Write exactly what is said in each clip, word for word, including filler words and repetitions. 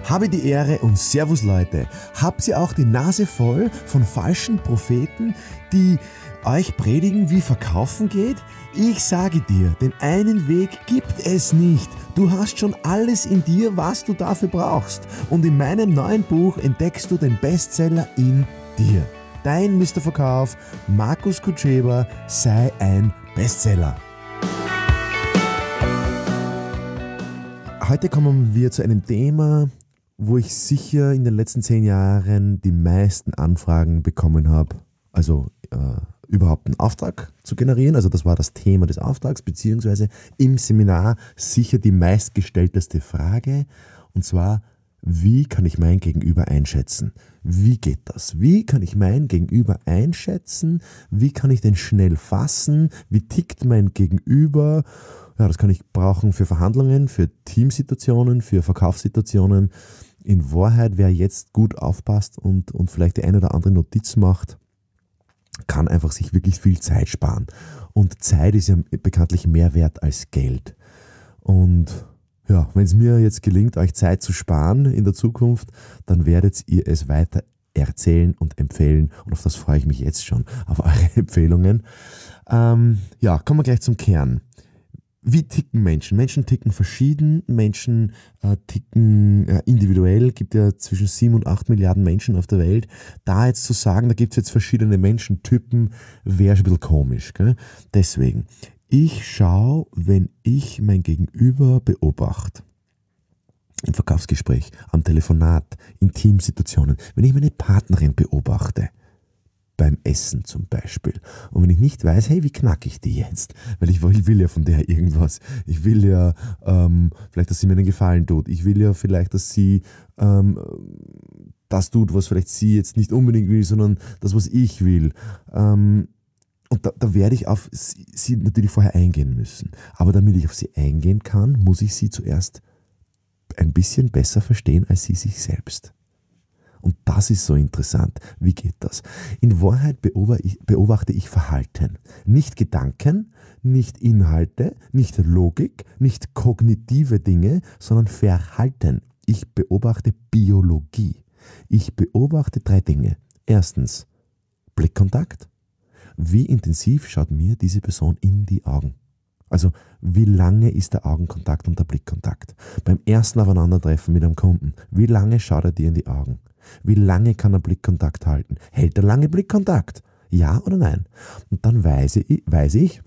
Habe die Ehre und Servus Leute. Habt ihr auch die Nase voll von falschen Propheten, die euch predigen, wie Verkaufen geht? Ich sage dir, den einen Weg gibt es nicht. Du hast schon alles in dir, was du dafür brauchst. Und in meinem neuen Buch entdeckst du den Bestseller in dir. Dein Mister Verkauf, Markus Kutscheba, sei ein Bestseller. Heute kommen wir zu einem Thema, wo ich sicher in den letzten zehn Jahren die meisten Anfragen bekommen habe, also äh, überhaupt einen Auftrag zu generieren. Also das war das Thema des Auftrags, beziehungsweise im Seminar sicher die meistgestellteste Frage, und zwar: Wie kann ich mein Gegenüber einschätzen? Wie geht das? Wie kann ich mein Gegenüber einschätzen? Wie kann ich den schnell fassen? Wie tickt mein Gegenüber? Ja, das kann ich brauchen für Verhandlungen, für Teamsituationen, für Verkaufssituationen. In Wahrheit, wer jetzt gut aufpasst und, und vielleicht die eine oder andere Notiz macht, kann einfach sich wirklich viel Zeit sparen. Und Zeit ist ja bekanntlich mehr wert als Geld. Und ja, wenn es mir jetzt gelingt, euch Zeit zu sparen in der Zukunft, dann werdet ihr es weiter erzählen und empfehlen. Und auf das freue ich mich jetzt schon, auf eure Empfehlungen. Ähm, ja, kommen wir gleich zum Kern. Wie ticken Menschen? Menschen ticken verschieden, Menschen äh, ticken äh, individuell. Es gibt ja zwischen sieben und acht Milliarden Menschen auf der Welt. Da jetzt zu sagen, da gibt es jetzt verschiedene Menschentypen, wäre schon ein bisschen komisch. Gell? Deswegen, ich schaue, wenn ich mein Gegenüber beobachte, im Verkaufsgespräch, am Telefonat, in Teamsituationen, wenn ich meine Partnerin beobachte, beim Essen zum Beispiel. Und wenn ich nicht weiß, hey, wie knacke ich die jetzt? Weil ich will, ich will ja von der irgendwas. Ich will ja ähm, vielleicht, dass sie mir einen Gefallen tut. Ich will ja vielleicht, dass sie ähm, das tut, was vielleicht sie jetzt nicht unbedingt will, sondern das, was ich will. Ähm, und da, da werde ich auf sie, sie natürlich vorher eingehen müssen. Aber damit ich auf sie eingehen kann, muss ich sie zuerst ein bisschen besser verstehen als sie sich selbst. Und das ist so interessant. Wie geht das? In Wahrheit beobachte ich Verhalten. Nicht Gedanken, nicht Inhalte, nicht Logik, nicht kognitive Dinge, sondern Verhalten. Ich beobachte Biologie. Ich beobachte drei Dinge. Erstens, Blickkontakt. Wie intensiv schaut mir diese Person in die Augen? Also, wie lange ist der Augenkontakt und der Blickkontakt? Beim ersten Aufeinandertreffen mit einem Kunden, wie lange schaut er dir in die Augen? Wie lange kann er Blickkontakt halten? Hält er lange Blickkontakt? Ja oder nein? Und dann weiß ich, weiß ich,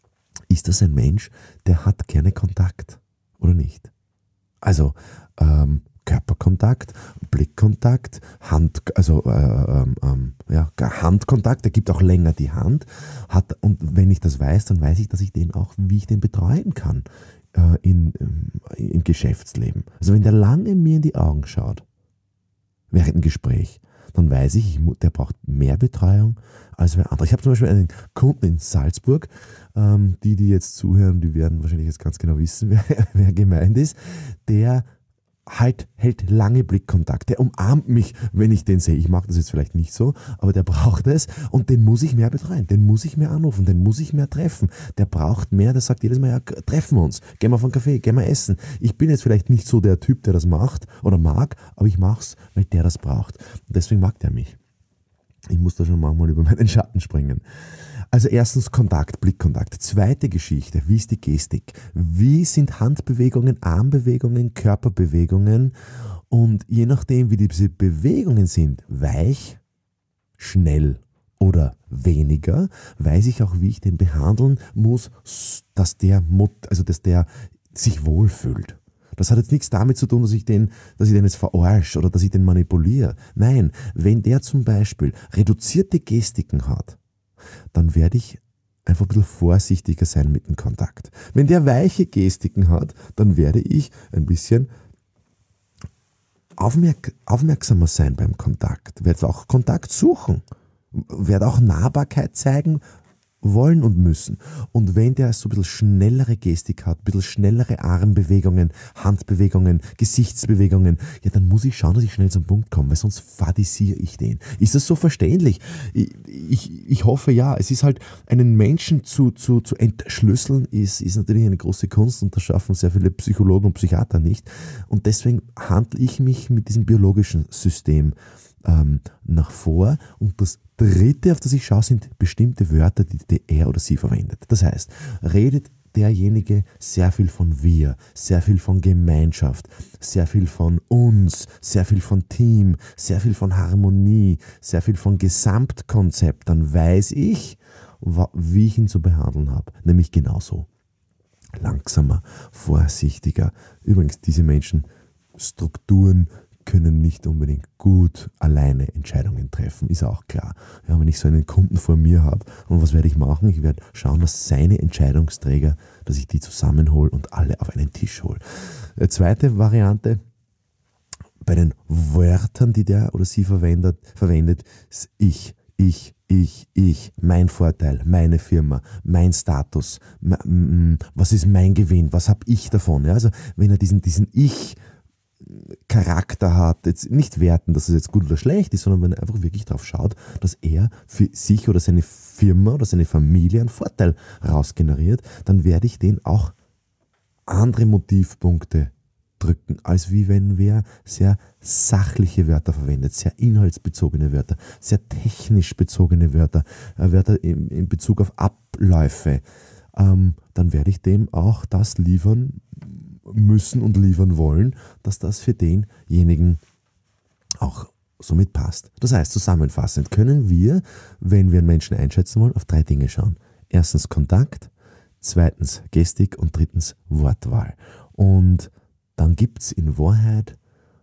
ist das ein Mensch, der hat gerne Kontakt oder nicht? Also ähm, Körperkontakt, Blickkontakt, Hand, also äh, ähm, ja, Handkontakt, der gibt auch länger die Hand. Hat, und wenn ich das weiß, dann weiß ich, dass ich den auch, wie ich den betreuen kann äh, in, äh, im Geschäftsleben. Also wenn der lange mir in die Augen schaut, während dem Gespräch, dann weiß ich, ich der braucht mehr Betreuung als wer andere. Ich habe zum Beispiel einen Kunden in Salzburg, ähm, die, die jetzt zuhören, die werden wahrscheinlich jetzt ganz genau wissen, wer, wer gemeint ist, der halt hält lange Blickkontakt. Der umarmt mich, wenn ich den sehe. Ich mag das jetzt vielleicht nicht so, aber der braucht es und den muss ich mehr betreuen, den muss ich mehr anrufen, den muss ich mehr treffen. Der braucht mehr, der sagt jedes Mal, ja, treffen wir uns, gehen wir auf einen Kaffee, gehen wir essen. Ich bin jetzt vielleicht nicht so der Typ, der das macht oder mag, aber ich mach's, weil der das braucht. Und deswegen mag der mich. Ich muss da schon manchmal über meinen Schatten springen. Also erstens Kontakt, Blickkontakt. Zweite Geschichte, wie ist die Gestik? Wie sind Handbewegungen, Armbewegungen, Körperbewegungen? Und je nachdem, wie diese Bewegungen sind, weich, schnell oder weniger, weiß ich auch, wie ich den behandeln muss, dass der, also dass der sich wohlfühlt. Das hat jetzt nichts damit zu tun, dass ich den, dass ich den jetzt verarsche oder dass ich den manipuliere. Nein, wenn der zum Beispiel reduzierte Gestiken hat, dann werde ich einfach ein bisschen vorsichtiger sein mit dem Kontakt. Wenn der weiche Gestiken hat, dann werde ich ein bisschen aufmerk- aufmerksamer sein beim Kontakt, werde auch Kontakt suchen, werde auch Nahbarkeit zeigen, wollen und müssen. Und wenn der so ein bisschen schnellere Gestik hat, ein bisschen schnellere Armbewegungen, Handbewegungen, Gesichtsbewegungen, ja, dann muss ich schauen, dass ich schnell zum Punkt komme, weil sonst fadisiere ich den. Ist das so verständlich? Ich, ich, ich hoffe ja. Es ist halt, einen Menschen zu, zu, zu entschlüsseln, ist, ist natürlich eine große Kunst und das schaffen sehr viele Psychologen und Psychiater nicht. Und deswegen handle ich mich mit diesem biologischen System ähm, nach vor. Und das Dritte, auf das ich schaue, sind bestimmte Wörter, die, die er oder sie verwendet. Das heißt, redet derjenige sehr viel von wir, sehr viel von Gemeinschaft, sehr viel von uns, sehr viel von Team, sehr viel von Harmonie, sehr viel von Gesamtkonzept, dann weiß ich, wie ich ihn zu behandeln habe. Nämlich genauso. Langsamer, vorsichtiger. Übrigens, diese Menschen, Strukturen, können nicht unbedingt gut alleine Entscheidungen treffen, ist auch klar. Ja, wenn ich so einen Kunden vor mir habe, und was werde ich machen? Ich werde schauen, dass seine Entscheidungsträger, dass ich die zusammenhole und alle auf einen Tisch hole. Zweite Variante, bei den Wörtern, die der oder sie verwendet, verwendet ist ich, ich, ich, ich, mein Vorteil, meine Firma, mein Status, was ist mein Gewinn, was habe ich davon? Ja, also wenn er diesen, diesen Ich Charakter hat, jetzt nicht werten, dass es jetzt gut oder schlecht ist, sondern wenn er einfach wirklich darauf schaut, dass er für sich oder seine Firma oder seine Familie einen Vorteil rausgeneriert, dann werde ich den auch andere Motivpunkte drücken, als wie wenn wer sehr sachliche Wörter verwendet, sehr inhaltsbezogene Wörter, sehr technisch bezogene Wörter, äh, Wörter in, in Bezug auf Abläufe, ähm, dann werde ich dem auch das liefern müssen und liefern wollen, dass das für denjenigen auch somit passt. Das heißt, zusammenfassend können wir, wenn wir einen Menschen einschätzen wollen, auf drei Dinge schauen. Erstens Kontakt, zweitens Gestik und drittens Wortwahl. Und dann gibt es in Wahrheit,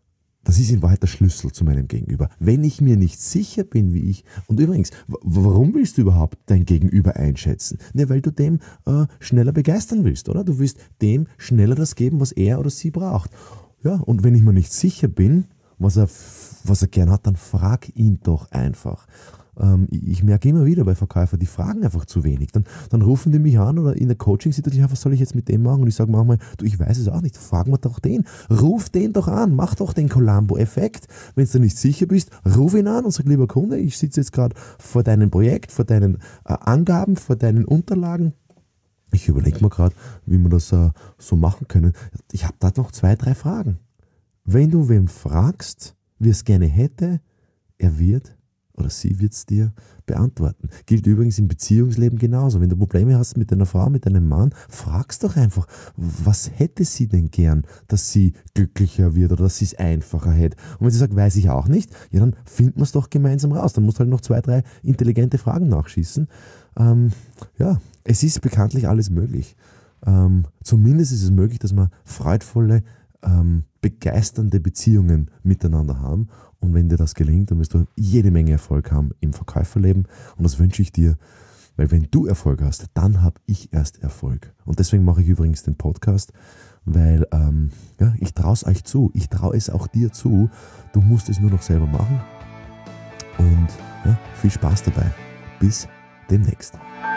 das ist in Wahrheit der Schlüssel zu meinem Gegenüber. Wenn ich mir nicht sicher bin, wie ich, und übrigens, w- warum willst du überhaupt dein Gegenüber einschätzen? Ne, weil du dem äh, schneller begeistern willst, oder? Du willst dem schneller das geben, was er oder sie braucht. Ja, und wenn ich mir nicht sicher bin, was er, was er gern hat, dann frag ihn doch einfach. Ähm, ich merke immer wieder bei Verkäufern, die fragen einfach zu wenig. Dann, dann rufen die mich an oder in der Coaching-Situation, ja, was soll ich jetzt mit dem machen? Und ich sage manchmal, du, ich weiß es auch nicht, fragen wir doch den. Ruf den doch an, mach doch den Columbo-Effekt. Wenn du nicht sicher bist, ruf ihn an und sag, lieber Kunde, ich sitze jetzt gerade vor deinem Projekt, vor deinen äh, Angaben, vor deinen Unterlagen. Ich überlege mir gerade, wie wir das äh, so machen können. Ich habe da noch zwei, drei Fragen. Wenn du wen fragst, wie es gerne hätte, er wird oder sie wird es dir beantworten. Gilt übrigens im Beziehungsleben genauso. Wenn du Probleme hast mit deiner Frau, mit deinem Mann, fragst doch einfach, was hätte sie denn gern, dass sie glücklicher wird oder dass sie es einfacher hätte. Und wenn sie sagt, weiß ich auch nicht, ja, dann finden wir es doch gemeinsam raus. Dann musst du halt noch zwei, drei intelligente Fragen nachschießen. Ähm, ja, es ist bekanntlich alles möglich. Ähm, zumindest ist es möglich, dass wir freudvolle, ähm, begeisternde Beziehungen miteinander haben. Und wenn dir das gelingt, dann wirst du jede Menge Erfolg haben im Verkäuferleben. Und das wünsche ich dir, weil wenn du Erfolg hast, dann habe ich erst Erfolg. Und deswegen mache ich übrigens den Podcast, weil ähm, ja, ich traue es euch zu. Ich traue es auch dir zu. Du musst es nur noch selber machen. Und ja, viel Spaß dabei. Bis demnächst.